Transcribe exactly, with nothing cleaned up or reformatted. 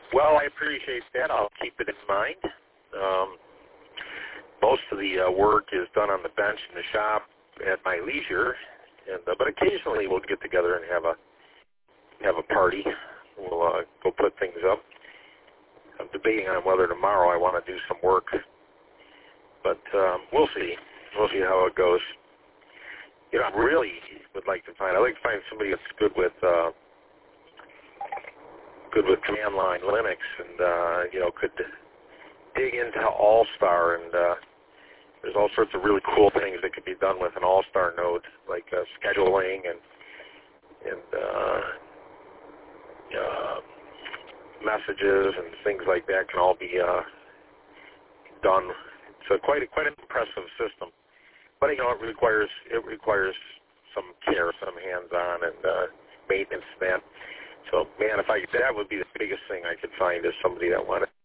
Well, I appreciate that. I'll keep it in mind. Um, most of the uh, work is done on the bench in the shop at my leisure, and uh, but occasionally we'll get together and have a have a party. We'll uh, go put things up. I'm debating on whether tomorrow I want to do some work, but um, we'll see. We'll see how it goes. You know, I really would like to find. I'd like to find somebody that's good with uh, good with command line Linux, and uh, you know, could dig into All-Star, and uh, there's all sorts of really cool things that could be done with an All-Star node, like uh, scheduling and and uh, uh, messages and things like that can all be uh, done. It's a quite a, quite an impressive system, but you know, it requires it requires some care, some hands-on and uh, maintenance, man. So, man, if I that would be the biggest thing I could find is somebody that wanted